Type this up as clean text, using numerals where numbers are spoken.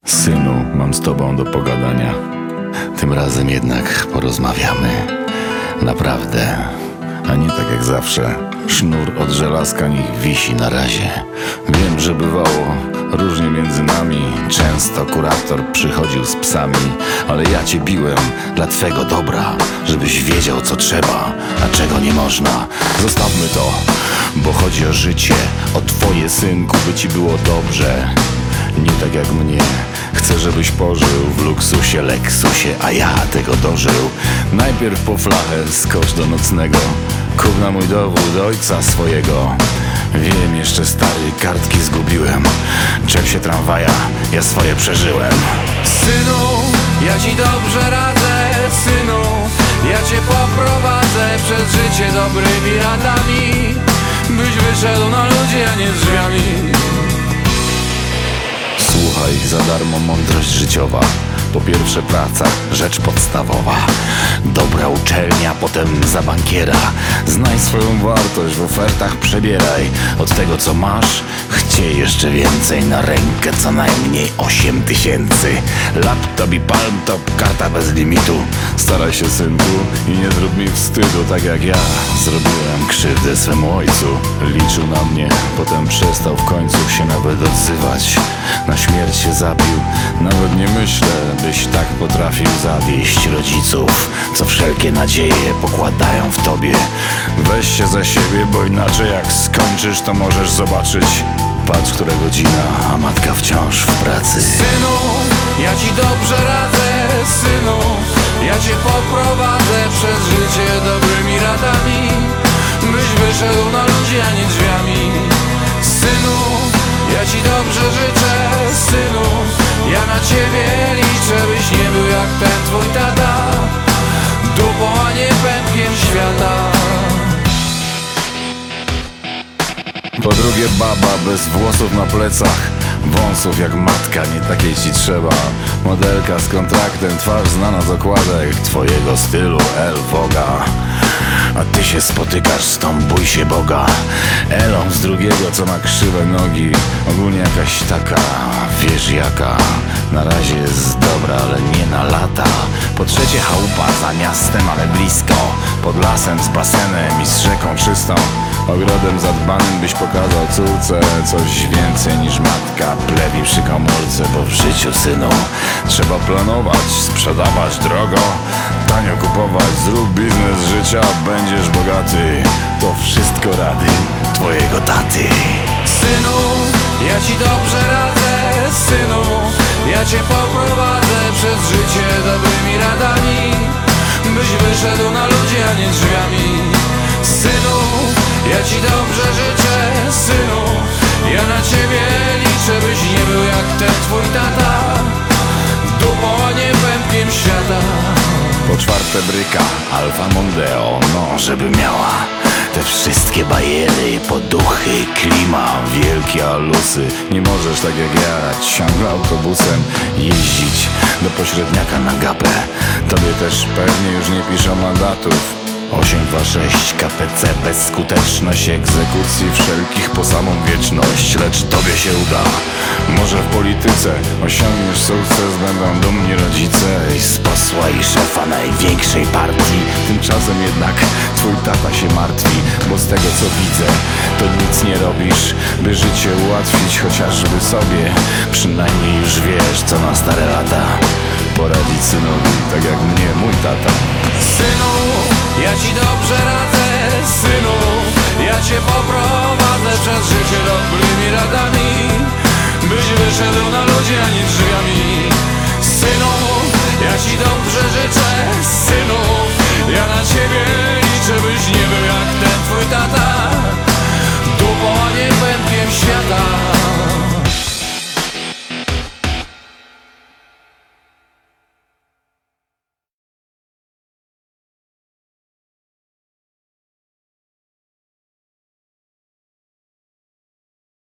Synu, mam z tobą do pogadania. Tym razem jednak porozmawiamy. Naprawdę. A nie tak jak zawsze. Sznur od żelazka niech wisi na razie. Wiem, że bywało różnie między nami. Często kurator przychodził z psami. Ale ja cię biłem dla twego dobra, żebyś wiedział co trzeba, a czego nie można. Zostawmy to, bo chodzi o życie. O twoje, synku, by ci było dobrze. Nie tak jak mnie. Chcę, żebyś pożył w luksusie, leksusie, a ja tego dożył. Najpierw po flachę skocz do nocnego. Kup na mój dowód ojca swojego. Wiem, jeszcze stary, kartki zgubiłem. Czep się tramwaja, ja swoje przeżyłem. Synu, ja ci dobrze radzę, synu. Ja cię poprowadzę przez życie dobrymi radami, byś wyszedł na ludzi, a nie drzwiami. Słuchaj, za darmo mądrość życiowa. Po pierwsze praca, rzecz podstawowa. Dobra uczelnia, potem za bankiera. Znaj swoją wartość, w ofertach przebieraj. Od tego co masz, chciej jeszcze więcej. Na rękę co najmniej 8000. Laptop i palmtop, karta bez limitu. Staraj się, synku, i nie zrób mi wstydu. Tak jak ja zrobiłem krzywdę swemu ojcu. Liczył na mnie, potem przestał w końcu się nawet odzywać. Na śmierć się zabił. Nawet nie myślę, byś tak potrafił zawieść rodziców, co wszelkie nadzieje pokładają w tobie. Weź się za siebie, bo inaczej jak skończysz, to możesz zobaczyć. Patrz, która godzina, a matka wciąż w pracy. Synu, ja ci dobrze radzę, synu. Ja cię poprowadzę przez życie dobrymi radami, byś wyszedł na ludzi, a nie drzwiami. Synu, ja ci dobrze życzę, synu. Ja na ciebie liczę, byś nie był jak ten twój tata, dupą, a nie pępkiem świata. Po drugie, baba bez włosów na plecach, wąsów jak matka, nie takiej ci trzeba. Modelka z kontraktem, twarz znana z okładek twojego stylu El Voga. A ty się spotykasz z tą bój się Boga Elą z drugiego, co ma krzywe nogi. Ogólnie jakaś taka, wiesz jaka. Na razie jest dobra, ale nie na lata. Po trzecie, chałupa za miastem, ale blisko. Pod lasem z basenem i z rzeką czystą. Ogrodem zadbanym, byś pokazał córce coś więcej niż matka plewi przy komórce. Bo w życiu, synu, trzeba planować, sprzedawać drogo, tanio kupować. Zrób biznes życia, będziesz bogaty. To wszystko rady twojego taty. Synu, ja ci dobrze radzę, synu. Ja cię poprowadzę przez życie dobrymi radami, byś wyszedł na ludzi, a nie drzwiami. Synu, ja ci dobrze życzę, synu. Ja na ciebie liczę, byś nie był jak ten twój tata, dupą, a nie pępkiem świata. Po czwarte, bryka Alfa Mondeo, no żeby miała te wszystkie bajery, poduchy, klima, wielkie alusy. Nie możesz tak jak ja ciągle autobusem jeździć do pośredniaka na gapę. Tobie też pewnie już nie piszą mandatów. 826 KPC, bezskuteczność egzekucji wszelkich po samą wieczność. Lecz tobie się uda, może w polityce osiągniesz sukces, będą dumni rodzice i z posła i szefa największej partii. Tymczasem jednak twój tata się martwi, bo z tego co widzę, to nic nie robisz, by życie ułatwić chociażby sobie. Przynajmniej już wiesz, co na stare lata poradzić synowi, tak jak mnie mój tata. Synu, ja ci dobrze radzę, synu.